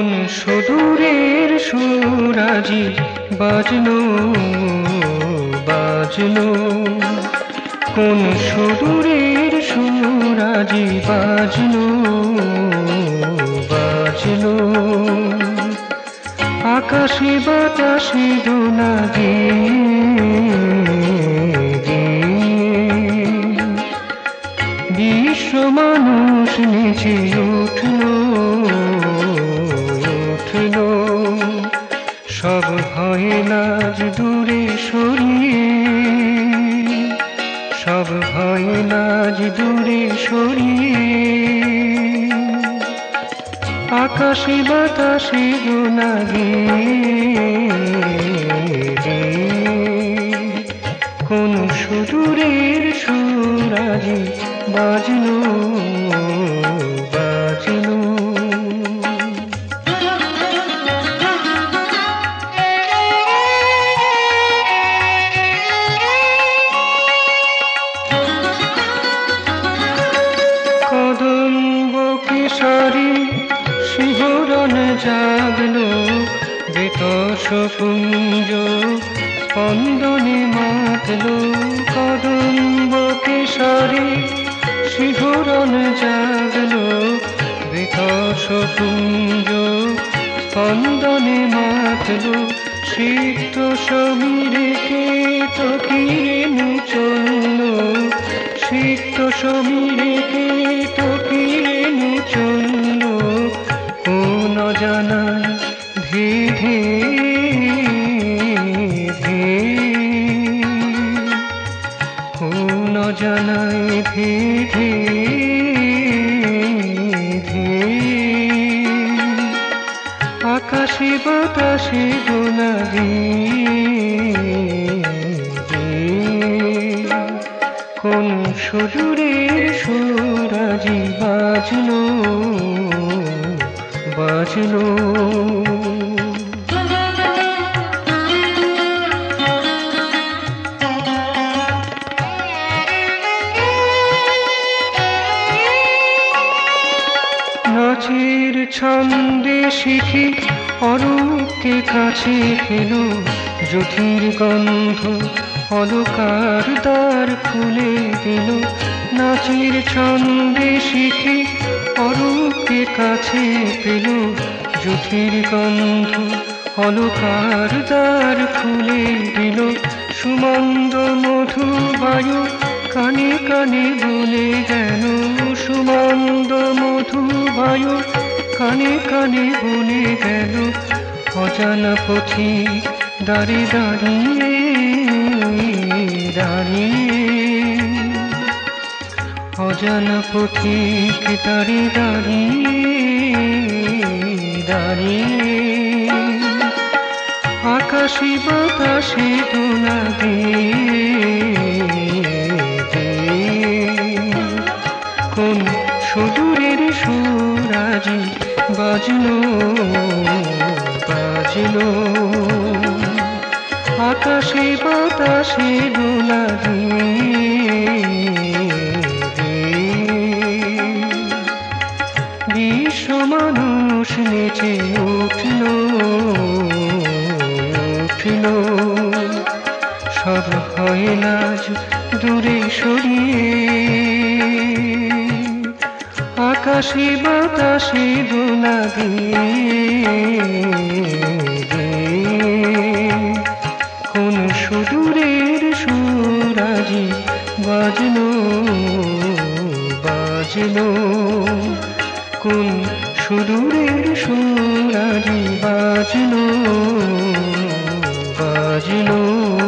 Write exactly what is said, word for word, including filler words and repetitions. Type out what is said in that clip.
কোন সুদূরের সুরাজি বাজলো বাজলো, কোন সুদূরের সুরাজি বাজলো বাজলো। আকাশে বাতাসে দোলা গেয়ে বিশ্ব মানুষ নেচে উঠলো উঠলো। সব ভয় লাজ দূরে সরিয়ে, সব ভয় লাজ দূরে সরিয়ে আকাশে বাতাসে দোলা গেয়ে কোন সুদূরের সুরাজি বাজলো বাজলো। কদম্ব কেশরী শিহরণ জাগলো, বেতস পুঞ্জ স্পন্দনে মাতলো। কদম্ব কেশরী শিহরণ জাগলো, বেতস পুঞ্জ স্পন্দনে মাতলো। সিক্ত সমীরে কেত কিরেণু চললো, সিক্ত সমীরে কেত কিরেণু চললো। কোন অজানায় ধে ধে ধে, কোন অজানায় ধে ধে ধে আকাশে বাতাসে দোলা গেয়ে কোন সুদূরের সুরাজি বাজলো বাজলো। নাচের ছন্দে শিখি অরূপকে কাছে পেলো, জ্যোতির গন্ধ অলকার দ্বার খুলে দিল। নাচের ছন্দে শিখি অরূপকে কাছে পেল, জ্যোতির গন্ধ অলকার দ্বার খুলে দিল। সুমন্দ মধু বায়ু কানে কানে বলে গেল, সুমন্দ মধু বায়ু কানে কানে বলে গেল। অজানা পথিক দাঁড়িয়ে দাঁড়িয়ে দাঁড়িয়ে, অজানা পথিক দাঁড়িয়ে দাঁড়িয়ে দাঁড়িয়ে আকাশে বাতাসে দোলা গেয়ে কোন সুদূরের সুরাজি বাজলো বাজলো। আকাশে বাতাসে দোলা গেয়ে বিশ্ব মানুষ নেচে উঠলো উঠলো। সব ভয় লাজ দূরে সরিয়ে আকাশে বাতাসে দোলা গেয়ে কোন সুদূরের সুরাজি বাজলো বাজলো। কোন সুদূরের সুরাজি বাজলো বাজলো।